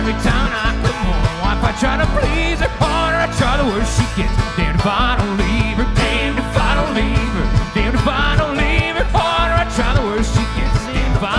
every time I come home, wife, I try to please her harder, I try the worse she gets. Then finally